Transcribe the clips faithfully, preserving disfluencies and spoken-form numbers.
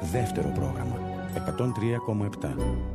Δεύτερο πρόγραμμα. εκατόν τρία κόμμα επτά.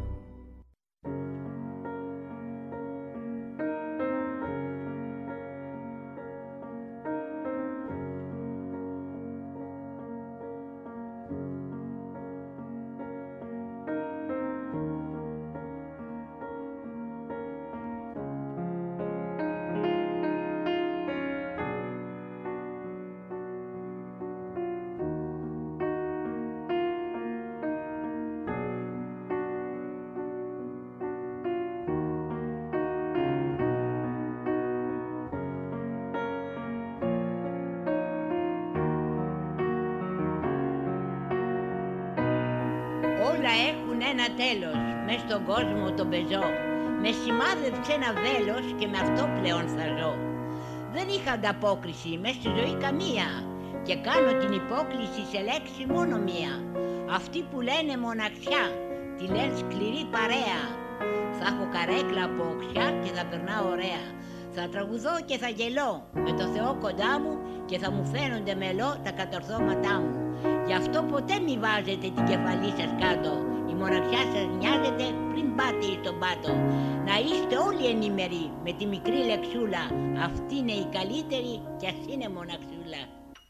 Όλα έχουν ένα τέλος, μες στον κόσμο τον πεζό. Με σημάδεψε ένα βέλος και με αυτό πλέον θα ζω. Δεν είχα ανταπόκριση μες στη ζωή καμία και κάνω την υπόκληση σε λέξη μόνο μία. Αυτοί που λένε μοναξιά, τη λένε σκληρή παρέα. Θα έχω καρέκλα από οξιά και θα περνάω ωραία. Θα τραγουδώ και θα γελώ με το Θεό κοντά μου και θα μου φαίνονται μελό τα κατορθώματά μου. Γι' αυτό ποτέ μη βάζετε την κεφαλή σας κάτω. Η μοναξιά σας νοιάζεται πριν πάτε στον πάτο. Να είστε όλοι ενήμεροι με τη μικρή λεξούλα. Αυτή είναι η καλύτερη κι ας είναι μοναξούλα.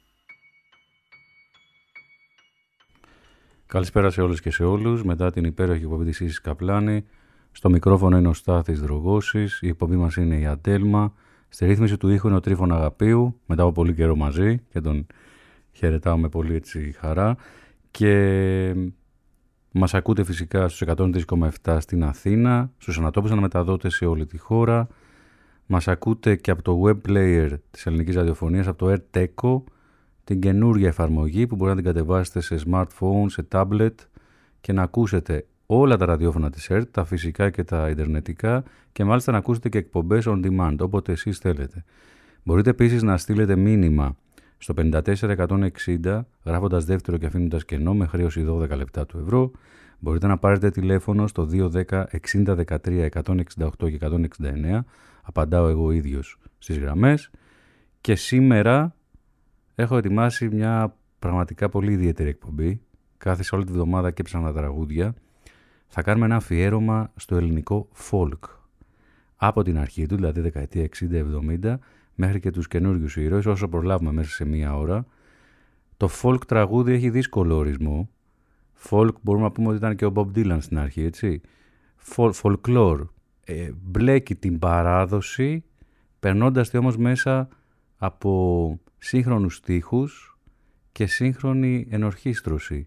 Καλησπέρα σε όλους και σε όλους. Μετά την υπέροχη εκπομπή της Ίσης Καπλάνη, στο μικρόφωνο είναι ο Στάθης Δρογώσης, η εκπομπή μας είναι η Αντέλμα, στη ρύθμιση του ήχου είναι ο Τρίφων Αγαπίου, μετά από πολύ καιρό μαζί και τον χαιρετάω με πολύ έτσι χαρά, και μας ακούτε φυσικά στους εκατόν τρία κόμμα επτά στην Αθήνα, στους ανατόπους αναμεταδότες σε όλη τη χώρα. Μας ακούτε και από το web player της ελληνικής ραδιοφωνίας, από το AirTeco, την καινούργια εφαρμογή που μπορείτε να την κατεβάσετε σε smartphone, σε tablet και να ακούσετε όλα τα ραδιόφωνα της ΕΡΤ, τα φυσικά και τα ιντερνετικά, και μάλιστα να ακούσετε και εκπομπές on demand, όποτε εσείς θέλετε. Μπορείτε επίσης να στείλετε μήνυμα στο πενήντα τέσσερα εκατόν εξήντα, γράφοντας δεύτερο και αφήνοντας κενό με χρέωση δώδεκα λεπτά του ευρώ. Μπορείτε να πάρετε τηλέφωνο στο δύο ένα μηδέν εξήντα δεκατρία εκατόν εξήντα οκτώ και εκατόν εξήντα εννέα. Απαντάω εγώ ίδιος στις γραμμές. Και σήμερα έχω ετοιμάσει μια πραγματικά πολύ ιδιαίτερη εκπομπή. Κάθισα όλη τη βδομάδα και έψαχνα τραγούδια. Θα κάνουμε ένα αφιέρωμα στο ελληνικό folk. Από την αρχή του, δηλαδή δεκαετία εξήντα εβδομήντα, μέχρι και τους καινούριους ήρωες, όσο προλάβουμε μέσα σε μία ώρα. Το folk τραγούδι έχει δύσκολο ορισμό. Folk μπορούμε να πούμε ότι ήταν και ο Bob Dylan στην αρχή, έτσι. Folklore. Ε, μπλέκει την παράδοση, περνώντας τη όμως μέσα από σύγχρονους στίχους και σύγχρονη ενορχήστρωση.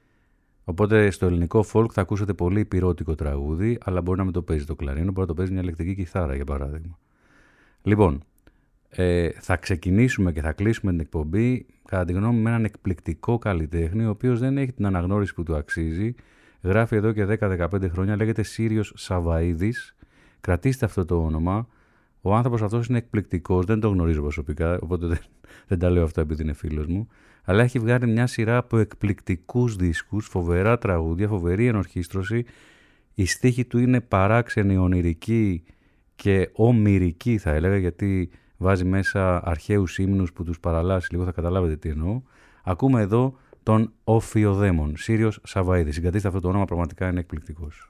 Οπότε στο ελληνικό folk θα ακούσετε πολύ υπηρώτικο τραγούδι, αλλά μπορεί να μην το παίζει το κλαρίνο, μπορεί να το παίζει μια ηλεκτρική κιθάρα για παράδειγμα. Λοιπόν, ε, θα ξεκινήσουμε και θα κλείσουμε την εκπομπή, κατά τη γνώμη, με έναν εκπληκτικό καλλιτέχνη, ο οποίος δεν έχει την αναγνώριση που του αξίζει. Γράφει εδώ και δέκα με δεκαπέντε χρόνια, λέγεται Σύριος Σαβαΐδης. Κρατήστε αυτό το όνομα. Ο άνθρωπος αυτός είναι εκπληκτικός, δεν το γνωρίζω προσωπικά, οπότε δεν, δεν τα λέω αυτά επειδή είναι φίλος μου. Αλλά έχει βγάλει μια σειρά από εκπληκτικούς δίσκους, φοβερά τραγούδια, φοβερή ενορχήστρωση. Η στίχη του είναι παράξενη, ονειρική και ομηρική θα έλεγα, γιατί βάζει μέσα αρχαίους ύμνους που τους παραλλάσσει λίγο, θα καταλάβετε τι εννοώ. Ακούμε εδώ τον Οφιοδαίμον, Σύριος Σαβαΐδης. Συγκρατήστε αυτό το όνομα, πραγματικά είναι εκπληκτικός.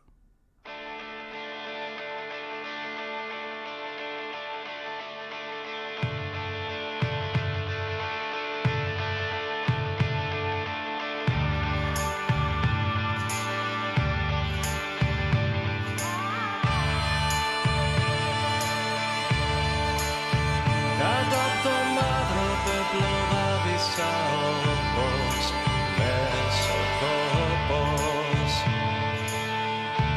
Μέσω τόπος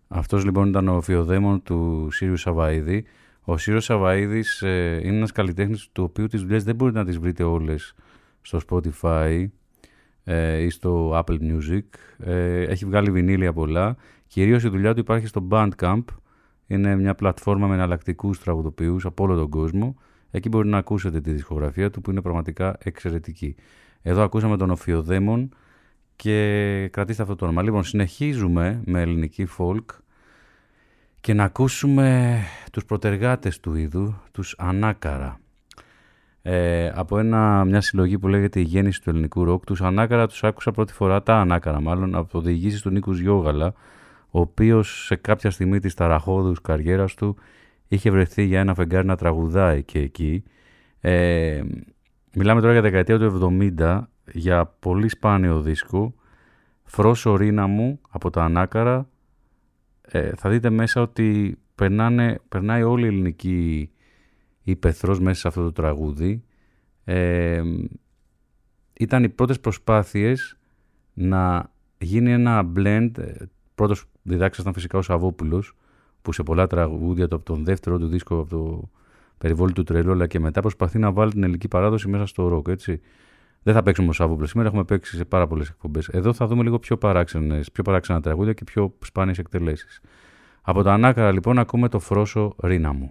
Αυτός λοιπόν ήταν ο Φιωδαίμον του Σύριου Σαβαΐδη. Ο Σύριος Σαβαΐδης ε, είναι ένας καλλιτέχνης του οποίου τις δουλειές δεν μπορείτε να τις βρείτε όλες στο Spotify ε, ή στο Apple Music. Ε, έχει βγάλει βινίλια πολλά. Κυρίως η δουλειά του υπάρχει στο Bandcamp. Είναι μια πλατφόρμα με εναλλακτικούς τραγουδοποιούς από όλο τον κόσμο. Εκεί μπορείτε να ακούσετε τη δισκογραφία του που είναι πραγματικά εξαιρετική. Εδώ ακούσαμε τον Φιωδαίμον και κρατήστε αυτό το όνομα. Λοιπόν, συνεχίζουμε με ελληνική folk και να ακούσουμε τους προτεργάτες του είδου, τους Ανάκαρα. Ε, από ένα, μια συλλογή που λέγεται «Η γέννηση του ελληνικού ροκ». Τους Ανάκαρα τους άκουσα πρώτη φορά, τα Ανάκαρα μάλλον, από διηγήσεις του Νίκου Γιώγαλα, ο οποίος σε κάποια στιγμή της ταραχώδους καριέρας του είχε βρεθεί για ένα φεγγάρι να τραγουδάει και εκεί. Ε, μιλάμε τώρα για δεκαετία του εβδομήντα, για πολύ σπάνιο δίσκο, «Φρόσο ρίνα μου» από τα Ανάκαρα. Ε, θα δείτε μέσα ότι περνάνε, περνάει όλη η ελληνική υπαιθρός μέσα σε αυτό το τραγούδι. Ε, ήταν οι πρώτες προσπάθειες να γίνει ένα blend. Πρώτος διδάξας ήταν φυσικά ο Σαββόπουλος, που σε πολλά τραγούδια από τον δεύτερο του δίσκο, από το περιβόλι του τρελό, αλλά και μετά προσπαθεί να βάλει την ελληνική παράδοση μέσα στο ροκ, έτσι. Δεν θα παίξουμε ο Σαββόπουλος σήμερα, έχουμε παίξει σε πάρα πολλές εκπομπές. Εδώ θα δούμε λίγο πιο, παράξενες, πιο παράξενα τραγούδια και πιο σπάνιες εκτελέσεις. Από τα Ανάκαρα λοιπόν ακούμε το «Φρόσο ρίνα μου».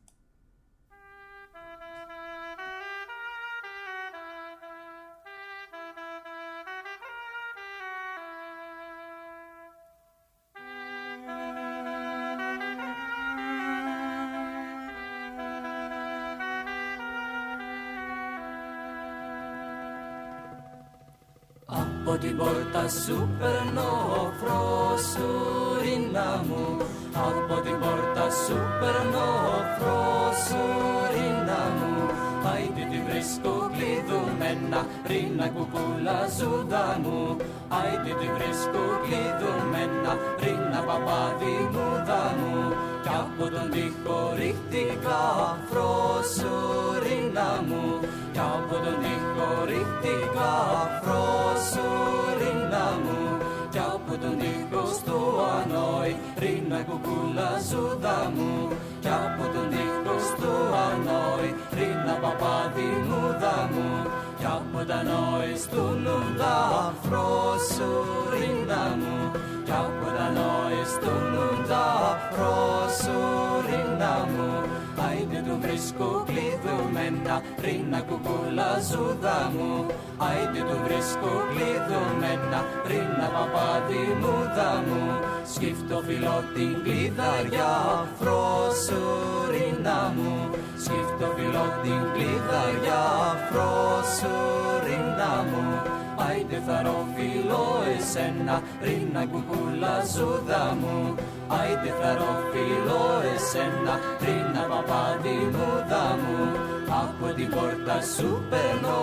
Από την πόρτα σου περνώ, φρόσουρινα μου. Από την πόρτα σου περνώ, φρόσουρινα μου. Άιντε τη βρίσκω κλειδωμένα, ρίνα κουκούλα ζούδα μου. Άιντε τη βρίσκω κλειδωμένα, ρίνα παπάδι μούδα μου. Κι από τον τοίχο ρίχτηκα, φρόσουρινα μου. Κι από τον τοίχο ρίχτηκα, φρόσουρινα μου. Κι από τον τοίχο στο ανόη, ρίνα κουκούλα ζούδα μου. Κι από τον τοίχο στο ανόη, ρίνα παπάδι μούδα μου. Κι από τα νόη στο νούντα, φρόσουρινα μου. Κι από τα νόη στο νούντα, φρόσουρινα μου. Άιντε του βρίσκω κλειδωμένα, ρίνα κουκούλα ζούδα μου. Άιντε του βρίσκω κλειδωμένα, ρίνα παπάδι μούδα μου. Σκύφτω φιλώ την κλειδαριά, φρόσουρινα μου. Σκύφτω φιλώ την κλειδαριά, φρόσουρινα μου. Άιντε θα ροφιλώ εσένα, ρίνα κουκούλα ζούδα μου. Άιντε θα ροφιλώ εσένα, ρίνα παπάδι μούδα μου. Από την πόρτα σου περνώ,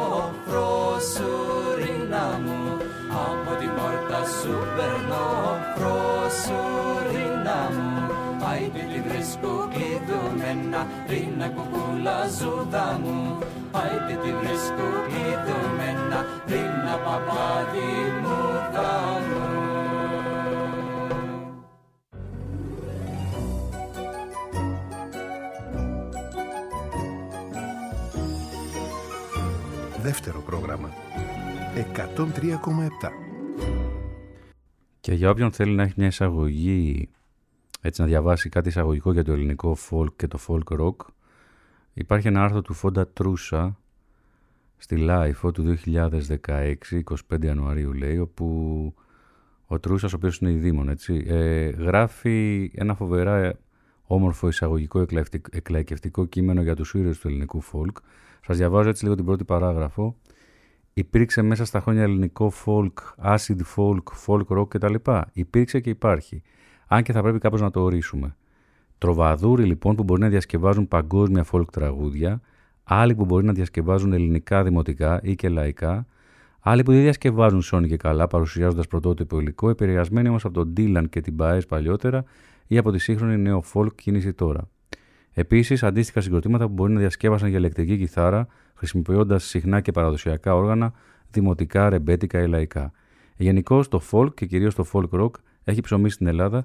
φρόσουρινα μου. Από την πόρτα σου περνώ, φρόσουρινα μου. Άιντε τη βρίσκω κλειδωμένα, ρίνα κουκούλα ζούδα μου. Άιντε τη βρίσκω κλειδωμένα, ρίνα παπάδι μούδα μου. Δεύτερο πρόγραμμα εκατόν τρία κόμμα επτά. Και για όποιον θέλει να έχει μια εισαγωγή, έτσι να διαβάσει κάτι εισαγωγικό για το ελληνικό folk και το folk rock, υπάρχει ένα άρθρο του Φόντα Τρούσα στη Life του δύο χιλιάδες δεκαέξι, εικοστή πέμπτη Ιανουαρίου λέει, όπου ο Τρούσας, ο οποίος είναι η Δήμον, έτσι, ε, γράφει ένα φοβερά όμορφο εισαγωγικό εκλαϊκευτικό κείμενο για τους ήρωες του ελληνικού folk. Σας διαβάζω έτσι λίγο την πρώτη παράγραφο. Υπήρξε μέσα στα χρόνια ελληνικό folk, acid folk, folk rock κτλ. Υπήρξε και υπάρχει. Αν και θα πρέπει κάπως να το ορίσουμε. Τροβαδούροι λοιπόν που μπορεί να διασκευάζουν παγκόσμια folk τραγούδια, άλλοι που μπορεί να διασκευάζουν ελληνικά δημοτικά ή και λαϊκά, άλλοι που δεν διασκευάζουν σώνη και καλά, παρουσιάζοντας πρωτότυπο υλικό, επηρεασμένοι όμως από τον Dylan και την Baez παλιότερα ή από τη σύγχρονη νέο folk κίνηση τώρα. Επίσης, αντίστοιχα συγκροτήματα που μπορεί να διασκεύασαν για ηλεκτρική κιθάρα, χρησιμοποιώντας συχνά και παραδοσιακά όργανα, δημοτικά, ρεμπέτικα ή λαϊκά. Γενικώς το folk και κυρίως το folk rock έχει ψωμίσει στην Ελλάδα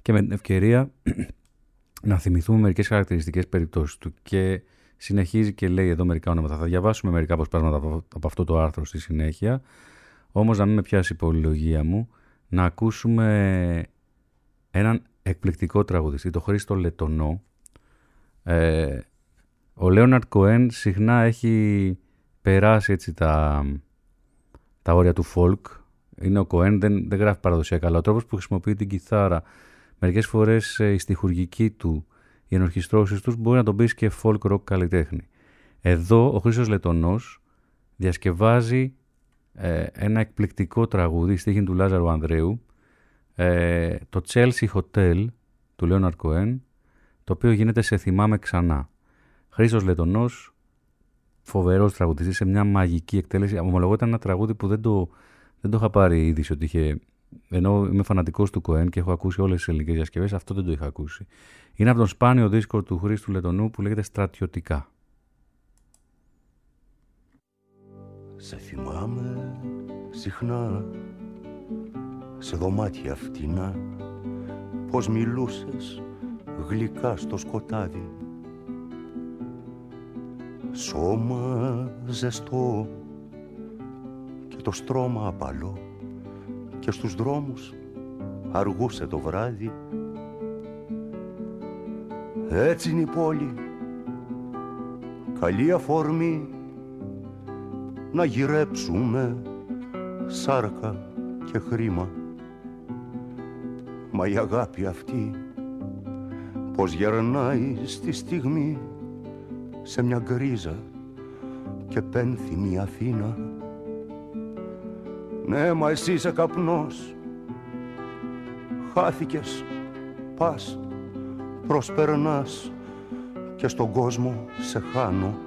και με την ευκαιρία να θυμηθούμε μερικές χαρακτηριστικές περιπτώσεις του. Και συνεχίζει και λέει εδώ μερικά ονόματα. Θα διαβάσουμε μερικά αποσπάσματα από αυτό το άρθρο στη συνέχεια. Όμως να μην με πιάσει η πολυλογία μου, να ακούσουμε έναν εκπληκτικό τραγουδιστή, τον Χρήστο Λετονό. Ε, ο Λέοναρντ Κοέν συχνά έχει περάσει έτσι τα, τα όρια του folk. Είναι ο Κοέν, δεν, δεν γράφει παραδοσιακά, αλλά ο τρόπος που χρησιμοποιεί την κιθάρα, μερικές φορές η στιχουργική του, οι ενορχιστρώσεις τους, μπορεί να τον πεις και folk rock καλλιτέχνη. Εδώ ο Χρήστος Λετονός διασκευάζει ε, ένα εκπληκτικό τραγούδι, στίχη του Λάζαρου Ανδρέου, ε, το Chelsea Hotel του Λέοναρντ Κοέν, το οποίο γίνεται σε θυμάμαι ξανά. Χρήστος Λετονός, φοβερός τραγουδιστής, σε μια μαγική εκτέλεση. Ομολογώ ήταν ένα τραγούδι που δεν το, δεν το είχα πάρει είδηση ότι είχε... Ενώ είμαι φανατικός του Κοέν και έχω ακούσει όλες τις ελληνικές διασκευές, αυτό δεν το είχα ακούσει. Είναι από τον σπάνιο δίσκο του Χρήστου Λετονού που λέγεται Στρατιωτικά. Σε θυμάμαι συχνά, σε δωμάτια φτηνά, πως μιλούσες γλυκά στο σκοτάδι. Σώμα ζεστό και το στρώμα απαλό, και στους δρόμους αργούσε το βράδυ. Έτσι είναι η πόλη, καλή αφορμή να γυρέψουμε σάρκα και χρήμα. Μα η αγάπη αυτή πως γερνάει στη στιγμή σε μια γκρίζα και πένθυμη Αθήνα. Ναι, μα εσύ είσαι καπνός, χάθηκες, πας, προσπερνάς και στον κόσμο σε χάνω.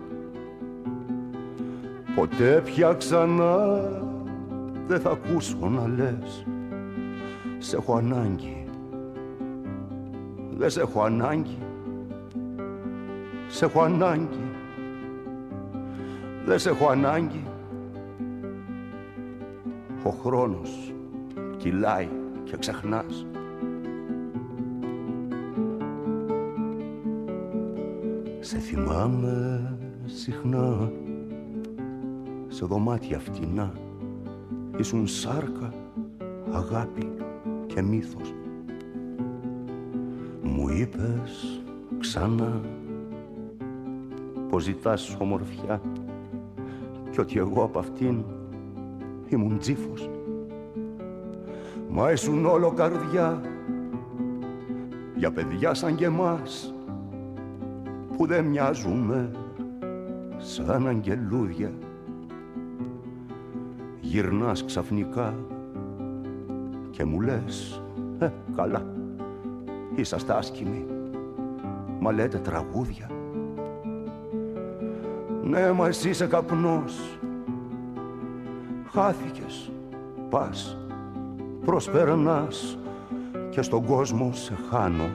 Ποτέ πια ξανά δεν θα ακούσω να λες σε έχω ανάγκη, δεν σε έχω ανάγκη, σε έχω ανάγκη, δεν σε έχω ανάγκη. Ο χρόνος κυλάει και ξεχνάς. Σε θυμάμαι συχνά, σε δωμάτια φτηνά, ήσουν σάρκα, αγάπη και μύθος. Μου είπες ξανά πως ζητάς ομορφιά κι ότι εγώ απ' αυτήν ήμουν τζίφος. Μα ήσουν όλο καρδιά για παιδιά σαν και εμάς που δεν μοιάζουμε σαν αγγελούδια. Γυρνάς ξαφνικά και μου λες «Ε, καλά, είσαστε άσκημοι, μα λέτε τραγούδια». Ναι, μα εσύ είσαι καπνός, χάθηκες, πας, προσπερνάς και στον κόσμο σε χάνω.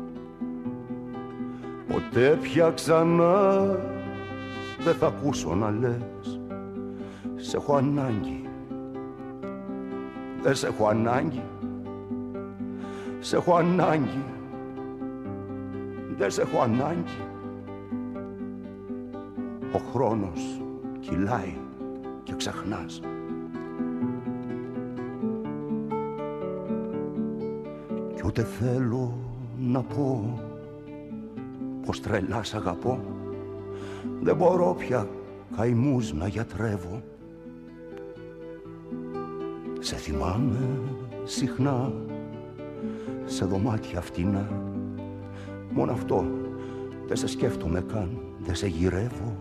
Ποτέ πια ξανά δεν θα ακούσω να λες σε έχω ανάγκη, δεν σε έχω ανάγκη, σε έχω ανάγκη, δεν σε έχω ανάγκη. Ο χρόνος κυλάει και ξεχνάς. Κι ούτε θέλω να πω πως τρελά σ' αγαπώ. Δεν μπορώ πια καημούς να γιατρεύω. Σε θυμάμαι συχνά, σε δωμάτια φτηνά. Μόνο αυτό, δεν σε σκέφτομαι καν, δεν σε γυρεύω.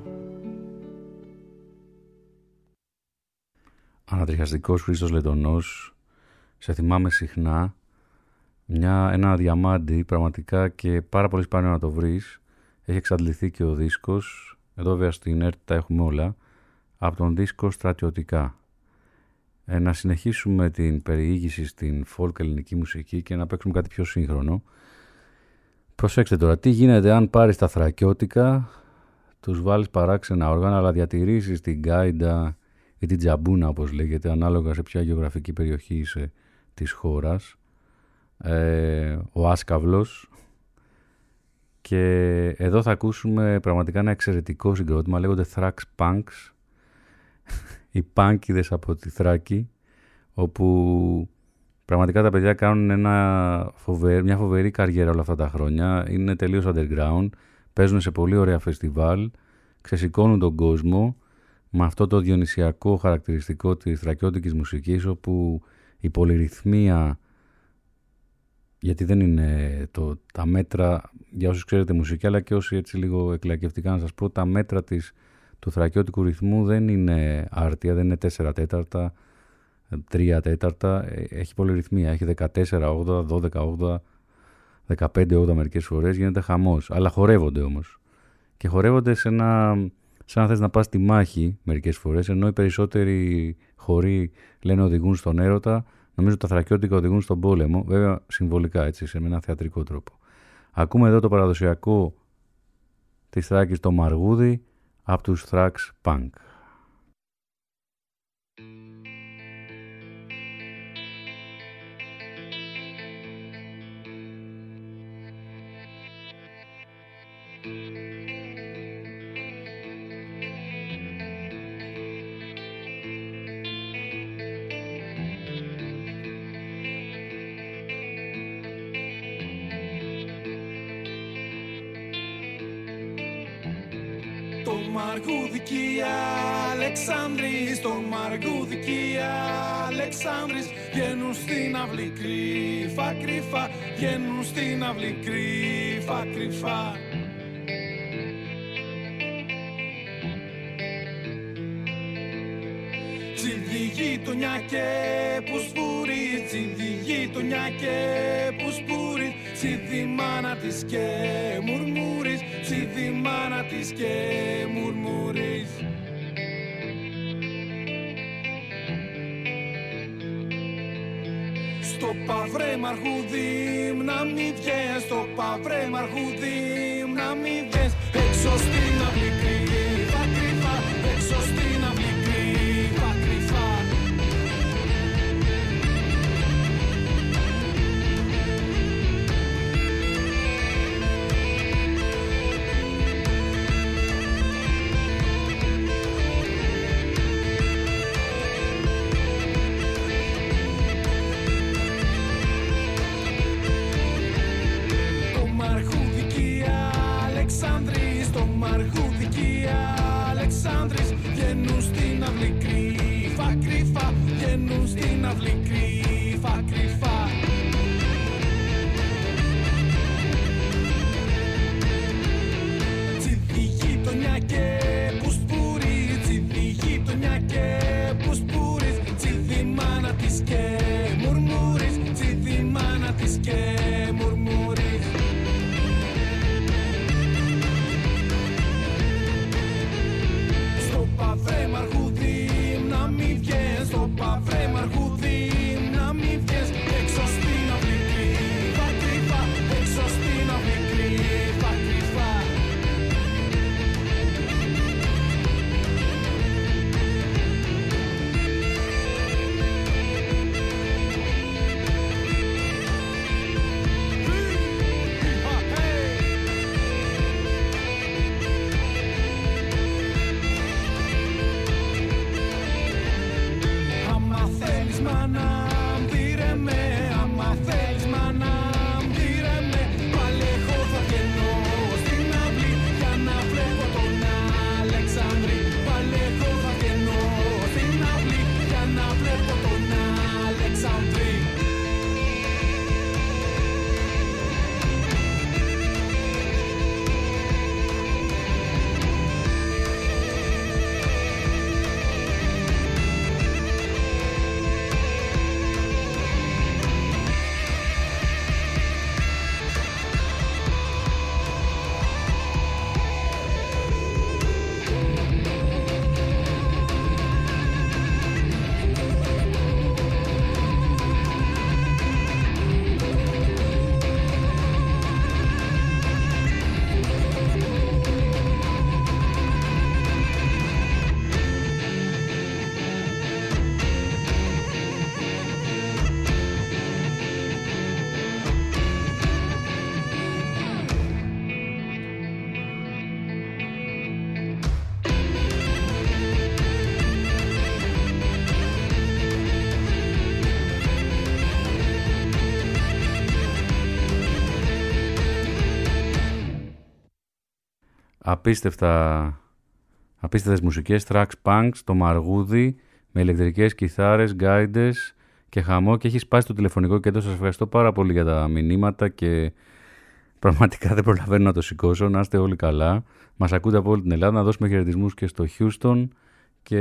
Ανατριχιαστικός Χρήστος Λετονός, σε θυμάμαι συχνά. Μια, ένα διαμάντι πραγματικά και πάρα πολύ σπάνιο να το βρεις. Έχει εξαντληθεί και ο δίσκος. Εδώ βέβαια στην ΕΡΤ τα έχουμε όλα. Από τον δίσκο Στρατιωτικά. Ε, να συνεχίσουμε την περιήγηση στην folk ελληνική μουσική και να παίξουμε κάτι πιο σύγχρονο. Προσέξτε τώρα, τι γίνεται αν πάρεις τα θρακιώτικα, τους βάλεις παράξενα όργανα, αλλά διατηρήσεις την γκάιντα ή την τζαμπούνα όπως λέγεται, ανάλογα σε ποια γεωγραφική περιοχή είσαι της χώρας. ε, ο Άσκαυλος. Και εδώ θα ακούσουμε πραγματικά ένα εξαιρετικό συγκρότημα, λέγονται Thrax Punks, οι πάνκιδες από τη Θράκη, όπου πραγματικά τα παιδιά κάνουν ένα φοβερ, μια φοβερή καριέρα όλα αυτά τα χρόνια, είναι τελείως underground, παίζουν σε πολύ ωραία φεστιβάλ, ξεσηκώνουν τον κόσμο με αυτό το διονυσιακό χαρακτηριστικό της θρακιώτικης μουσικής, όπου η πολυρυθμία, γιατί δεν είναι το, τα μέτρα, για όσους ξέρετε μουσική, αλλά και όσοι έτσι λίγο εκλακευτικά να σας πω, τα μέτρα της, του θρακιώτικου ρυθμού δεν είναι άρτια, δεν είναι τέσσερα τέταρτα, τρία τέταρτα, έχει πολυρυθμία, έχει δεκατέσσερα όγδοα, δώδεκα όγδοα, δεκαπέντε όγδοα μερικές φορές, γίνεται χαμός, αλλά χορεύονται όμως. Και χορεύονται σε ένα, σαν να θες να πας στη μάχη μερικές φορές, ενώ οι περισσότεροι χοροί λένε οδηγούν στον έρωτα, νομίζω τα θρακιώτικα οδηγούν στον πόλεμο, βέβαια συμβολικά έτσι, σε ένα θεατρικό τρόπο. Ακούμε εδώ το παραδοσιακό της Θράκης, το Μαργούδι, από τους Thrax Punk. Μαργούδικη Αλεξάνδρης, το Μαργούδικη Αλεξάνδρης, βγαίνουν στην αυλή κρύφα κρύφα, βγαίνουν στην αυλή κρύφα κρύφα. Τσιδι γειτονιά και που σπουρεί, τσιδι γειτονιά και που σπουρεί, τσιδι μάνα της και μουρμουρείς, τσιδι μάνα της και μουρμουρείς. Στο παυρέ μαργούδι να μη βγες, στο παυρέ μαργούδι να μη βγες, έξω στην αυλή κρύφα κρύφα, έξω στην αυλή κρύφα κρύφα. Το Μαργούδικη Αλεξάνδρης, το Μαργούδικη απίστευτα, απίστευτες μουσικές, tracks punks, το μαργούδι με ηλεκτρικές κιθάρες, γκάιντες και χαμό, και έχει σπάσει το τηλεφωνικό κέντρο. Σας ευχαριστώ πάρα πολύ για τα μηνύματα και πραγματικά δεν προλαβαίνω να το σηκώσω. Να είστε όλοι καλά. Μας ακούτε από όλη την Ελλάδα. Να δώσουμε χαιρετισμούς και στο Houston και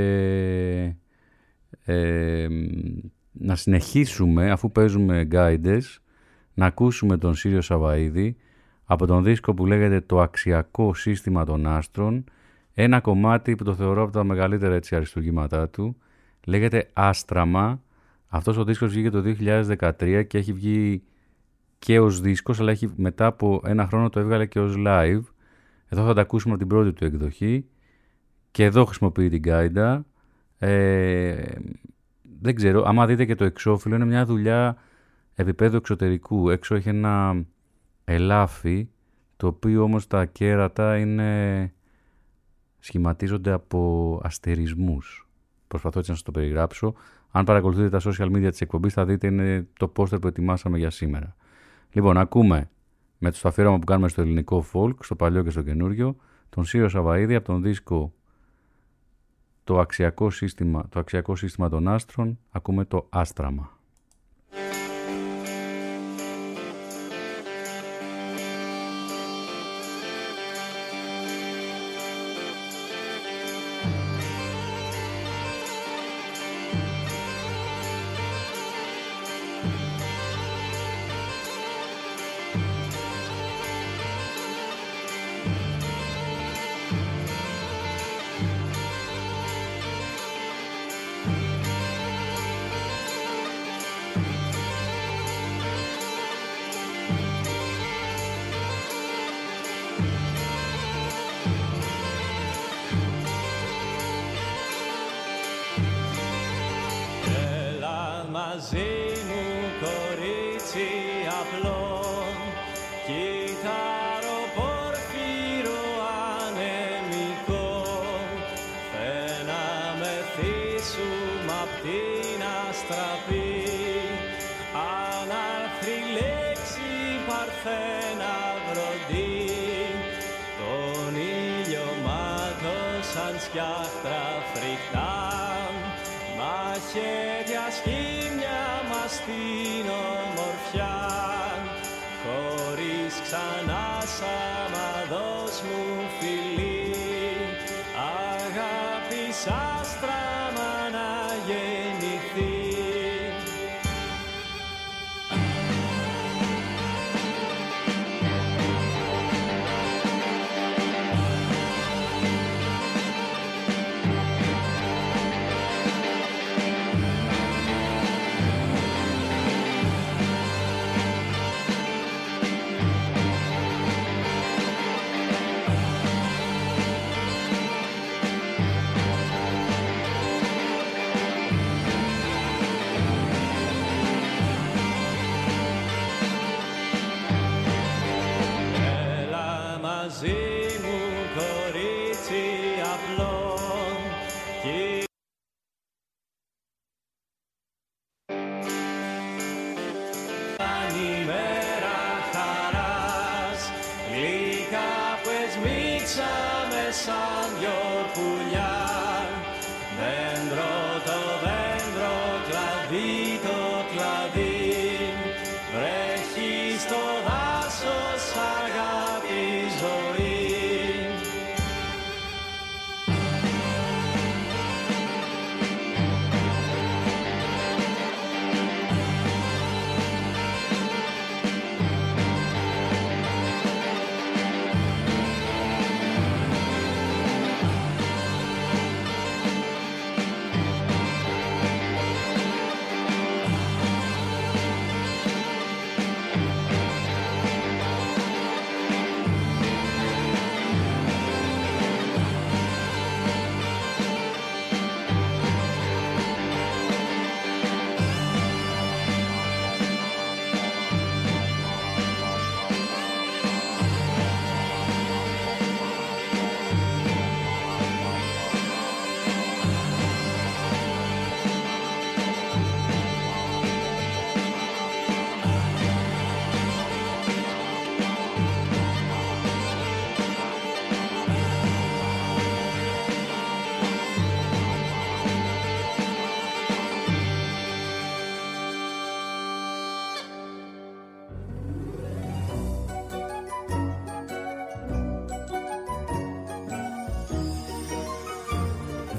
ε, να συνεχίσουμε, αφού παίζουμε γκάιντες, να ακούσουμε τον Σύριο Σαβαΐδη από τον δίσκο που λέγεται «Το αξιακό σύστημα των άστρων», ένα κομμάτι που το θεωρώ από τα μεγαλύτερα έτσι αριστουργήματά του, λέγεται «Άστραμα». Αυτός ο δίσκος βγήκε το δύο χιλιάδες δεκατρία και έχει βγει και ως δίσκος, αλλά έχει, μετά από ένα χρόνο το έβγαλε και ως live. Εδώ θα τα ακούσουμε από την πρώτη του εκδοχή και εδώ χρησιμοποιεί την γκάιντα. Ε, δεν ξέρω, άμα δείτε και το εξώφυλλο, είναι μια δουλειά επίπεδου εξωτερικού. Έξω έχει ένα ελάφι, το οποίο όμως τα κέρατα είναι, σχηματίζονται από αστερισμούς. Προσπαθώ έτσι να σας το περιγράψω. Αν παρακολουθείτε τα social media της εκπομπής θα δείτε, είναι το πόστερ που ετοιμάσαμε για σήμερα. Λοιπόν, ακούμε με το αφιέρωμα που κάνουμε στο ελληνικό folk, στο παλιό και στο καινούριο, τον Σύριο Σαβαΐδη από τον δίσκο το αξιακό σύστημα, το αξιακό σύστημα των άστρων. Ακούμε το «Άστραμα».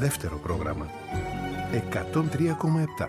δεύτερο πρόγραμμα. εκατόν τρία κόμμα επτά.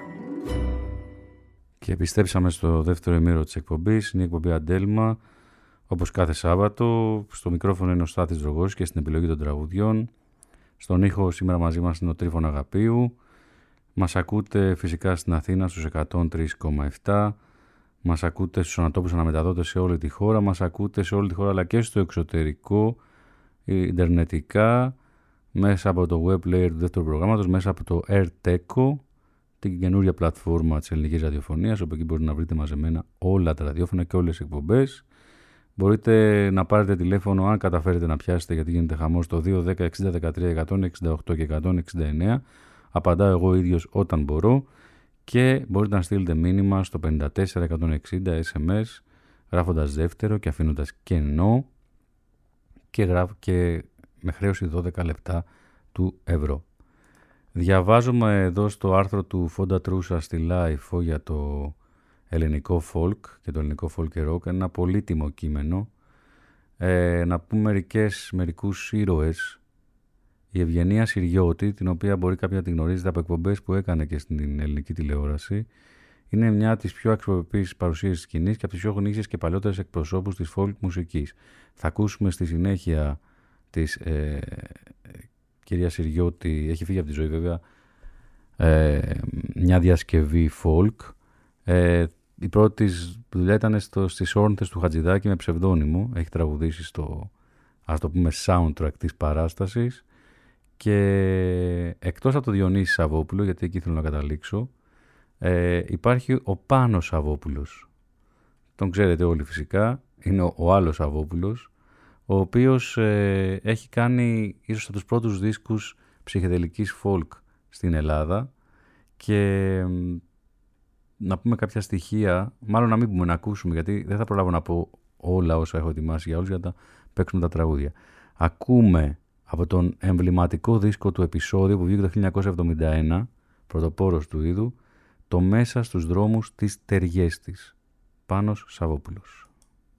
Και επιστρέψαμε στο δεύτερο ημίρο της εκπομπής. Είναι η εκπομπή Αντέλμα, όπως κάθε Σάββατο. Στο μικρόφωνο είναι ο Στάθης Δρογός και στην επιλογή των τραγουδιών. Στον ήχο σήμερα μαζί μας είναι ο Τρίφων Αγαπίου. Μας ακούτε φυσικά στην Αθήνα στους εκατόν τρία κόμμα επτά. Μας ακούτε στους ανατόπους αναμεταδότες σε όλη τη χώρα. Μας ακούτε σε όλη τη χώρα αλλά και στο εξωτερικό, ιντερνετικά, μέσα από το web layer του δεύτερου προγράμματος, μέσα από το AirTeco, την καινούρια πλατφόρμα της ελληνικής ραδιοφωνίας, όπου εκεί μπορείτε να βρείτε μαζεμένα όλα τα ραδιόφωνα και όλες τις εκπομπές. Μπορείτε να πάρετε τηλέφωνο αν καταφέρετε να πιάσετε, γιατί γίνεται χαμός, στο δύο δέκα εξήντα δεκατρία εκατόν εξήντα οκτώ και εκατόν εξήντα εννέα. Απαντάω εγώ ίδιος όταν μπορώ και μπορείτε να στείλετε μήνυμα στο πενήντα τέσσερα εκατόν εξήντα ες εμ ες γράφοντας δεύτερο και αφήνοντας κενό και, γράφ, και με χρέωση δώδεκα λεπτά του ευρώ. Διαβάζουμε εδώ στο άρθρο του Φόντα Τρούσα στη Λάιφο για το ελληνικό folk και το ελληνικό folk rock, ένα πολύτιμο κείμενο. Ε, να πούμε μερικές, μερικούς ήρωες. Η Ευγενία Συριώτη, την οποία μπορεί κάποια να την γνωρίζετε από εκπομπές που έκανε και στην ελληνική τηλεόραση, είναι μια από τις πιο αξιοπρεπείς παρουσίες της σκηνής και από τις πιο γνήσιες και παλιότερες εκπροσώπους της folk μουσικής. Θα ακούσουμε στη συνέχεια της ε, κυρία Συριώτη, έχει φύγει από τη ζωή βέβαια, ε, μια διασκευή folk. Ε, η πρώτη της δουλειά ήταν στο, στις όρνηθες του Χατζηδάκη με ψευδόνυμο. Έχει τραγουδήσει στο, ας το πούμε, soundtrack της παράστασης. Και εκτός από το Διονύση Σαββόπουλο, γιατί εκεί θέλω να καταλήξω, ε, υπάρχει ο Πάνος Σαββόπουλος. Τον ξέρετε όλοι φυσικά, είναι ο, ο άλλος Σαββόπουλος, ο οποίος ε, έχει κάνει ίσως από τους πρώτους δίσκους ψυχεδελικής folk στην Ελλάδα και ε, να πούμε κάποια στοιχεία, μάλλον να μην πούμε, να ακούσουμε, γιατί δεν θα προλάβω να πω όλα όσα έχω ετοιμάσει για όλους για να παίξουμε τα τραγούδια. Ακούμε από τον εμβληματικό δίσκο του Επεισόδιο που βγήκε το χίλια εννιακόσια εβδομήντα ένα, πρωτοπόρος του είδου, το «Μέσα στους δρόμους της Τεριές της», Πάνος Σαββόπουλος.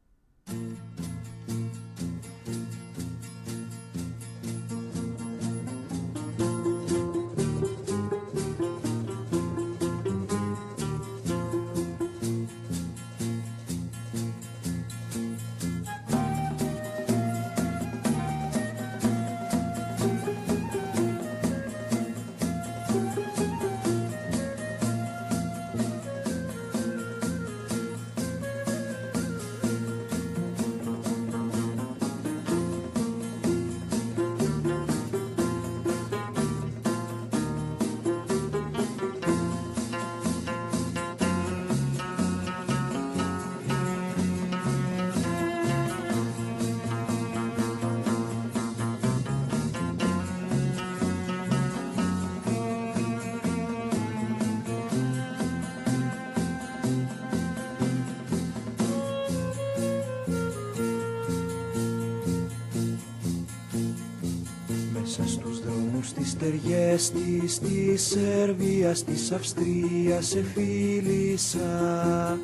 Της, της Σερβίας, της Αυστρίας σε φίλησα,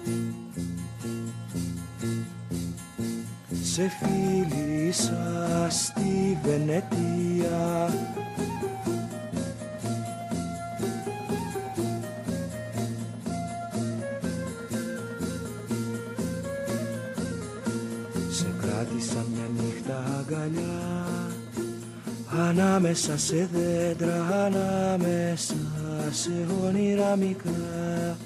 σε φίλησα στη Βενετία. Σε κράτησα μια νύχτα αγκαλιά, ανάμεσα σε δέντρα, ανάμεσα σε όνειρα μικρά.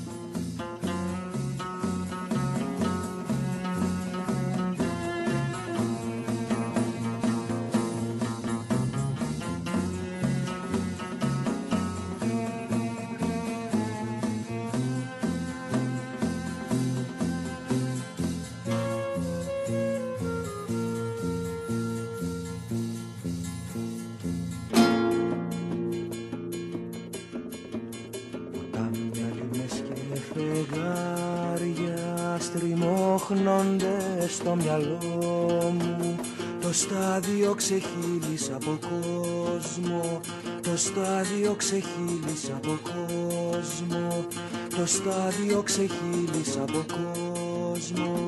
Στο μυαλό μου το στάδιο ξεχύλισα από κόσμο, το στάδιο ξεχύλισα από κόσμο, το στάδιο ξεχύλισα από κόσμο.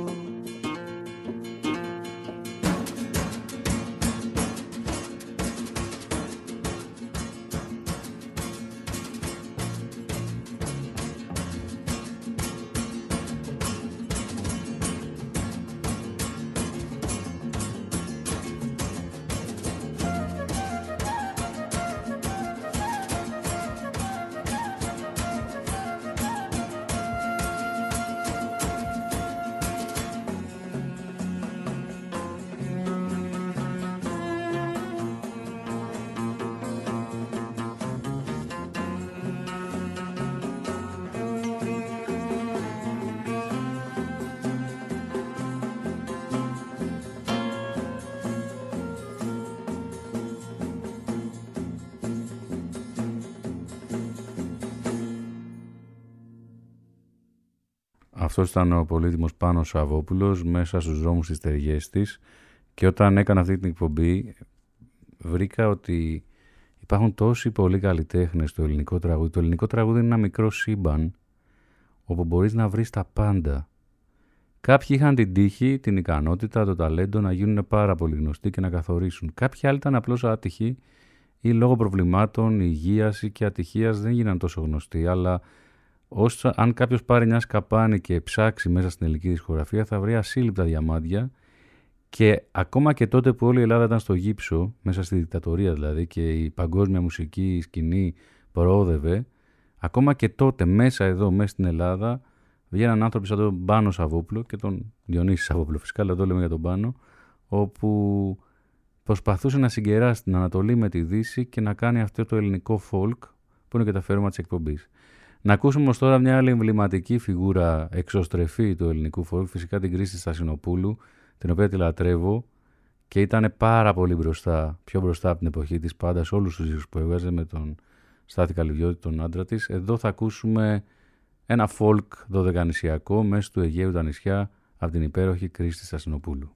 Αυτός ήταν ο πολύτιμος Πάνος Σαββόπουλος μέσα στους δρόμους της Τεργέστης, και όταν έκανα αυτή την εκπομπή βρήκα ότι υπάρχουν τόσοι πολλοί καλλιτέχνες στο ελληνικό τραγούδι. Το ελληνικό τραγούδι είναι ένα μικρό σύμπαν όπου μπορείς να βρεις τα πάντα. Κάποιοι είχαν την τύχη, την ικανότητα, το ταλέντο να γίνουν πάρα πολύ γνωστοί και να καθορίσουν. Κάποιοι άλλοι ήταν απλώς άτυχοι ή λόγω προβλημάτων υγείας ή και ατυχίας δεν γίναν τόσο γνωστοί, αλλά όσο, αν κάποιος πάρει μια σκαπάνη και ψάξει μέσα στην ελληνική δισκογραφία θα βρει ασύλληπτα διαμάντια, και ακόμα και τότε που όλη η Ελλάδα ήταν στο γύψο, μέσα στη δικτατορία δηλαδή, και η παγκόσμια μουσική σκηνή προόδευε, ακόμα και τότε μέσα εδώ, μέσα στην Ελλάδα, βγαίναν άνθρωποι σαν τον Πάνο Σαββόπουλο και τον Διονύση Σαββόπουλο, φυσικά, αλλά εδώ λέμε για τον Πάνο, όπου προσπαθούσε να συγκεράσει την Ανατολή με τη Δύση και να κάνει αυτό το ελληνικό folk που είναι και το αφιέρωμα της εκπομπής. Να ακούσουμε όμως τώρα μια άλλη εμβληματική φιγούρα εξωστρεφή του ελληνικού folk, φυσικά την Κρίστη Στασινοπούλου, την οποία τη λατρεύω και ήταν πάρα πολύ μπροστά, πιο μπροστά από την εποχή της, πάντα σε όλους τους δίσκους που έβγαζε με τον Στάθη Καλυβιώτη, τον άντρα της. Εδώ θα ακούσουμε ένα folk δωδεκανησιακό μέσα του Αιγαίου τα νησιά από την υπέροχη Κρίστη Στασινοπούλου.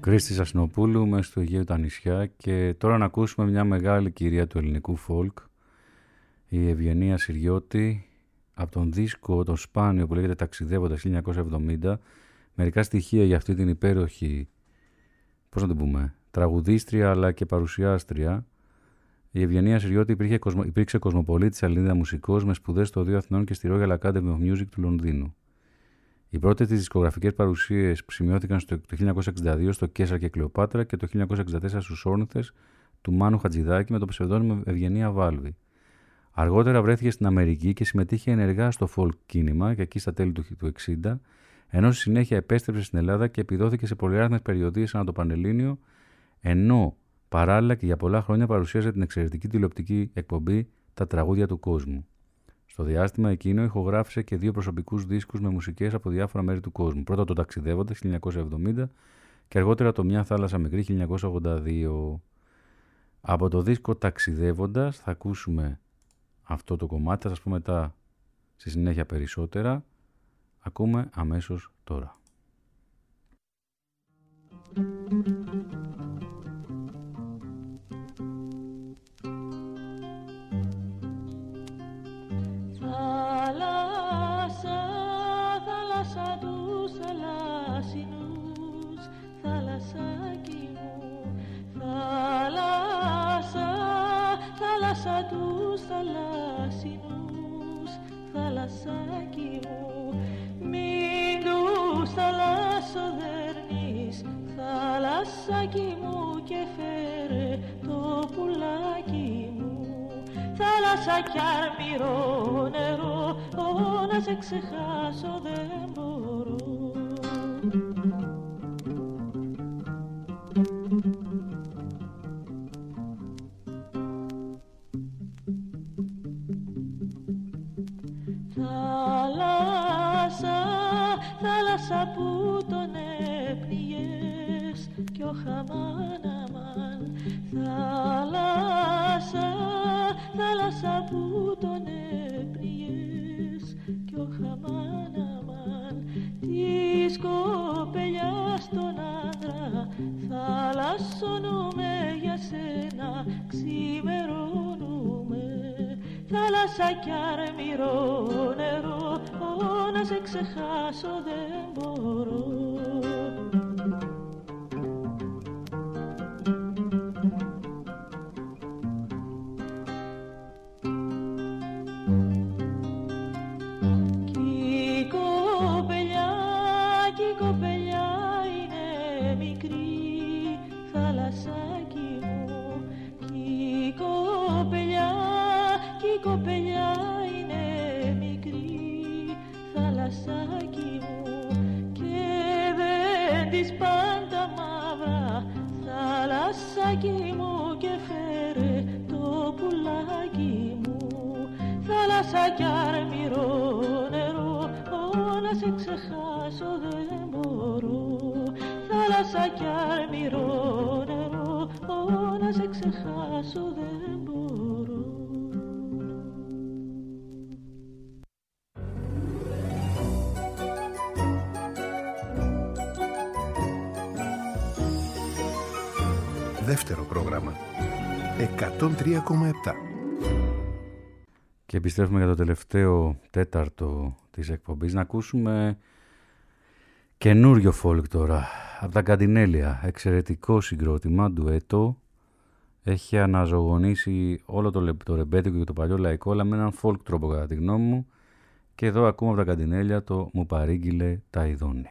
Κρίστης Ασνοπούλου μες στο Αιγαίο τα νησιά. Και τώρα να ακούσουμε μια μεγάλη κυρία του ελληνικού folk, η Ευγενία Συριώτη, από τον δίσκο τον σπάνιο που λέγεται Ταξιδεύοντας χίλια εννιακόσια εβδομήντα. Μερικά στοιχεία για αυτή την υπέροχη, πώς να το πούμε, τραγουδίστρια αλλά και παρουσιάστρια. Η Ευγενία Συριώτη υπήρχε, υπήρξε κοσμοπολίτης Ελληνίδα μουσικός με σπουδές στο Οδείο Αθηνών και στη Royal Academy of Music του Λονδίνου. Οι πρώτες της δισκογραφικές παρουσίες που σημειώθηκαν στο χίλια εννιακόσια εξήντα δύο στο Κέσσαρ και Κλεοπάτρα και το χίλια εννιακόσια εξήντα τέσσερα στους Όρνηθες του Μάνου Χατζηδάκη με το ψευδόνυμο Ευγενία Βάλβη. Αργότερα βρέθηκε στην Αμερική και συμμετείχε ενεργά στο folk κίνημα και εκεί στα τέλη του εξήντα, ενώ στη συνέχεια επέστρεψε στην Ελλάδα και επιδόθηκε σε πολυάριθμες περιοδίες ανά το Πανελλήνιο, ενώ παράλληλα και για πολλά χρόνια παρουσίαζε την εξαιρετική τηλεοπτική εκπομπή «Τα τραγούδια του κόσμου». Στο διάστημα εκείνο ηχογράφησε και δύο προσωπικούς δίσκους με μουσικές από διάφορα μέρη του κόσμου. Πρώτα το Ταξιδεύοντας χίλια εννιακόσια εβδομήντα και αργότερα το Μια θάλασσα μικρή χίλια εννιακόσια ογδόντα δύο. Από το δίσκο Ταξιδεύοντας θα ακούσουμε αυτό το κομμάτι, θα σας πω μετά στη συνέχεια περισσότερα. Ακούμε αμέσως τώρα. Θάλασσα, θάλασσα τους θαλάσσινους, θάλασσάκι μου. Θάλασσα, θάλασσα τους θαλάσσινους, θάλασσάκι μου. Μην τους θαλάσσοδέρνεις, θάλασσάκι μου, και φέρε το πουλάκι μου. Θάλασσα κι αρμυρό νερό, ω, να σε ξεχάσω δεν μπορώ. Θάλασσα, θάλασσα που τον έπνιγες κι ο χαμάν αμάν. Θάλασσα, θάλασσα που τον έπνιγες κι ο χαμάν αμάν. Της κοπελιάς τον άντρα θαλασσώνουμε για σένα, ξημερώνουμε. Θάλασσα κι αρμυρό νερό, ω, να σε ξεχάσω δεν μπορώ. Κοπελιά είναι μικρή, θάλασσάκι μου, και δεν της πάντα μαύρα, θάλασσάκι μου, και φέρε το πουλάκι μου. Θάλασσα κι αρμυρό νερό, ω, να σε ξεχάσω δεν μπορώ. Θάλασσα κι αρμυρό νερό, ω, να σε ξεχάσω δεν μπορώ. Δεύτερο πρόγραμμα. εκατόν τρία κόμμα επτά. Και επιστρέφουμε για το τελευταίο τέταρτο της εκπομπής. Να ακούσουμε καινούριο folk τώρα. Από τα Καντινέλια. Εξαιρετικό συγκρότημα, ντουέτο. Έχει αναζωογονήσει όλο το, το ρεμπέτικο και το παλιό λαϊκό, αλλά με έναν folk τρόπο κατά τη γνώμη μου. Και εδώ ακούμε από τα Καντινέλια το «Μου παρήγγειλε τα ειδώνη».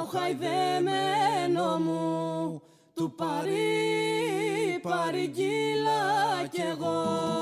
χαϊδεμένο μου, του παρή παρηγγείλα κι εγώ.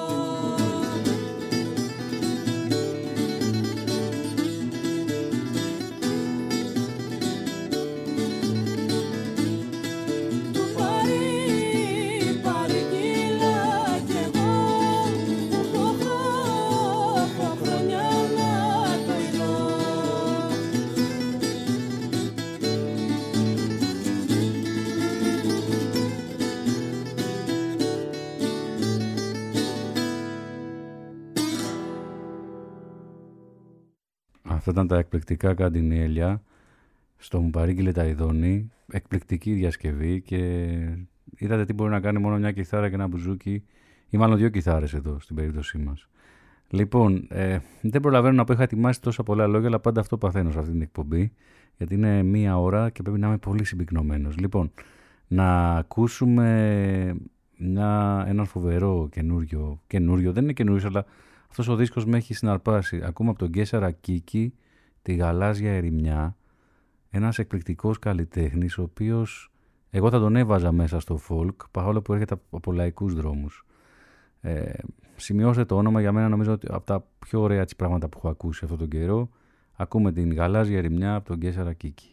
Αυτά ήταν τα εκπληκτικά Καντινέλια στο Μου παρήγγειλε τα ειδώνη. Εκπληκτική διασκευή και είδατε τι μπορεί να κάνει μόνο μια κιθάρα και ένα μπουζούκι, ή μάλλον δύο κιθάρες εδώ στην περίπτωσή μας. Λοιπόν, ε, δεν προλαβαίνω να πω, είχα ετοιμάσει τόσα πολλά λόγια, αλλά πάντα αυτό παθαίνω σε αυτή την εκπομπή, γιατί είναι μία ώρα και πρέπει να είμαι πολύ συμπυκνωμένος. Λοιπόν, να ακούσουμε μια, έναν φοβερό καινούριο, καινούριο, δεν είναι καινούριο, αλλά αυτός ο δίσκος με έχει συναρπάσει. Ακούμε από τον Γκέσαρα Κίκη τη Γαλάζια Ερημιά, ένας εκπληκτικός καλλιτέχνης, ο οποίος εγώ θα τον έβαζα μέσα στο folk, παρόλο που έρχεται από λαϊκούς δρόμους. Ε, σημειώστε το όνομα, για μένα νομίζω ότι από τα πιο ωραία τις πράγματα που έχω ακούσει αυτόν τον καιρό. Ακούμε την Γαλάζια Ερημιά από τον Γκέσαρα Κίκη.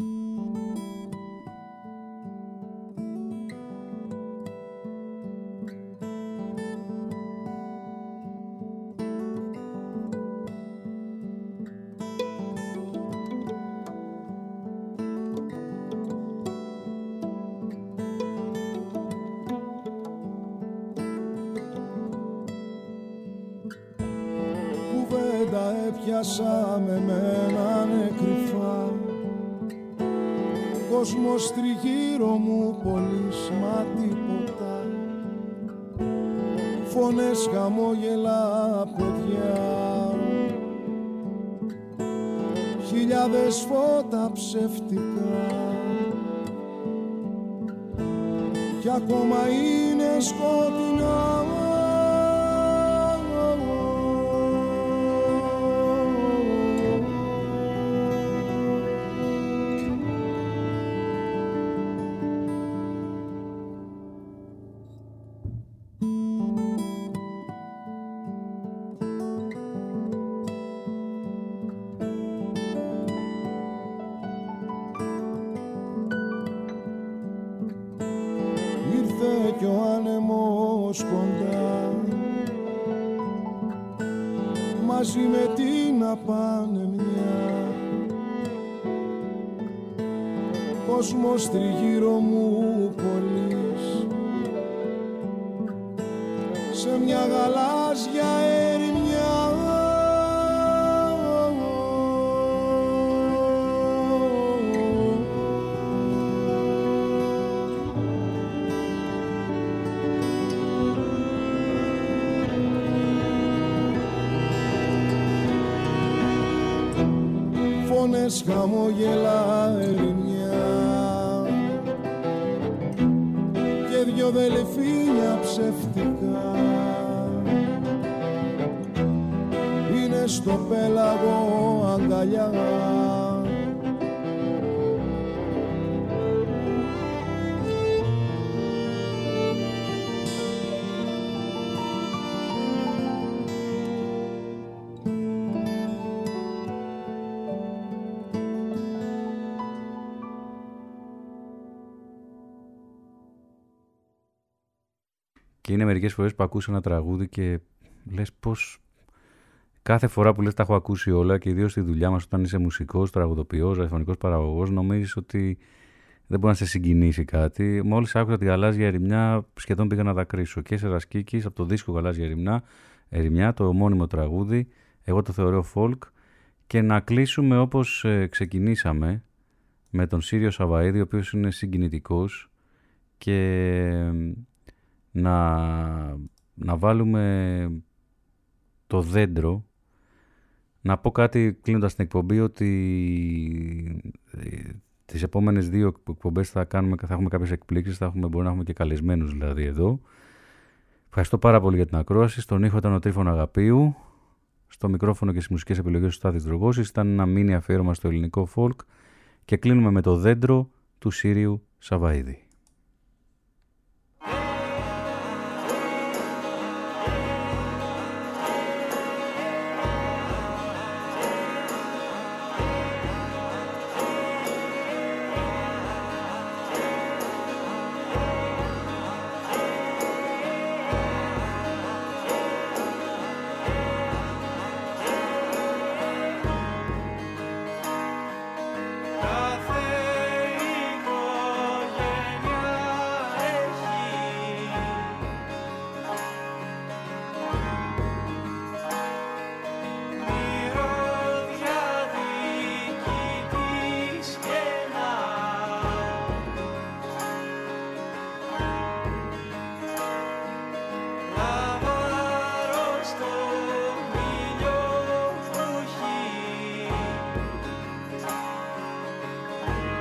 Έπιασα με μένανε κρυφά, κόσμος τριγύρω μου πολύς μα τίποτα, φωνές, χαμόγελα, παιδιά, χιλιάδες φώτα ψευτικά, κι ακόμα είναι σκοτεινά. Κι ο άνεμος κοντά, μαζί με την απανεμιά, κόσμος τριγύρω μου πολύς, σε μια γαλάζια ερημιά. Φωνές, χαμόγελα, ερημιά και δυο δελφίνια ψευτικά είναι στο πέλαγο αγκαλιά. Και είναι μερικές φορές που ακούς ένα τραγούδι και λες πως κάθε φορά που λες τα έχω ακούσει όλα, και ιδίως στη δουλειά μας όταν είσαι μουσικός, τραγουδοποιός, ραδιοφωνικός παραγωγός, νομίζεις ότι δεν μπορεί να σε συγκινήσει κάτι. Μόλις άκουσα τη Γαλάζια Ερημιά σχεδόν πήγα να δακρύσω. Γκέσαρας Κίκης από το δίσκο Γαλάζια Ερημιά, Ερημιά, το ομώνυμο τραγούδι, εγώ το θεωρώ folk. Και να κλείσουμε όπως ε, ξεκινήσαμε, με τον Σύριο Σαβαΐδη, ο οποίος είναι συγκινητικός, και να, να βάλουμε το δέντρο. Να πω κάτι κλείνοντας την εκπομπή, ότι τις επόμενες δύο εκπομπές θα, κάνουμε, θα έχουμε κάποιες εκπλήξεις, θα έχουμε, μπορεί να έχουμε και καλεσμένους δηλαδή εδώ. Ευχαριστώ πάρα πολύ για την ακρόαση. Στον ήχο ήταν ο Τρίφων Αγαπίου, στο μικρόφωνο και στις μουσικές επιλογές του Στάθης Δρογώσης. Ήταν ένα μίνι αφιέρωμα στο ελληνικό folk και κλείνουμε με το δέντρο του Σύριου Σαβαΐδη.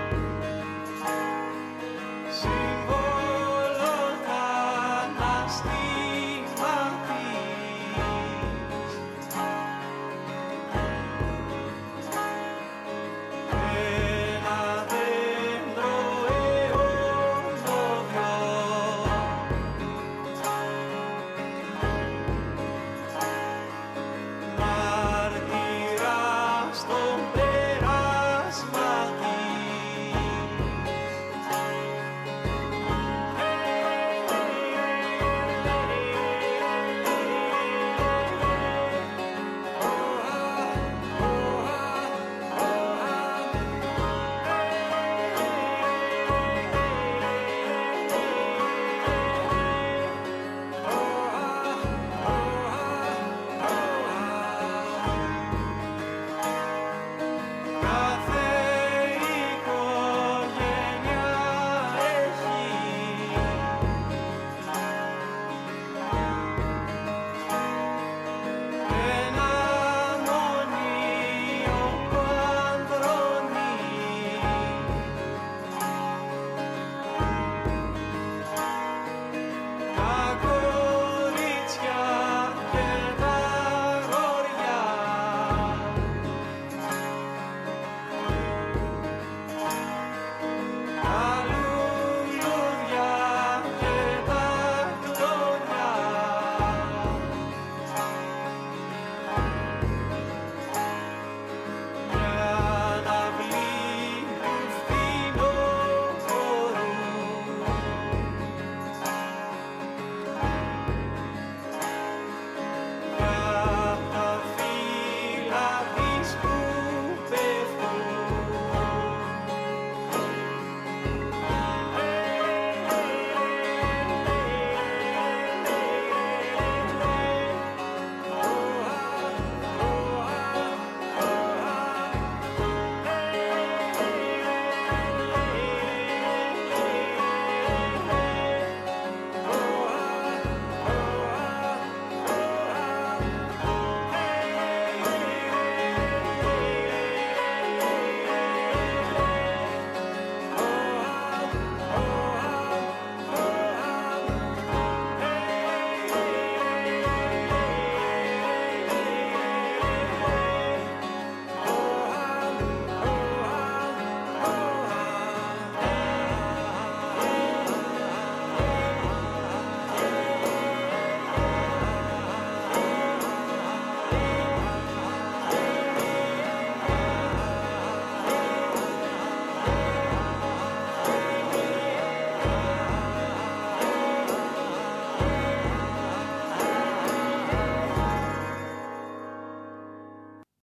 Σύμβολο θανάστη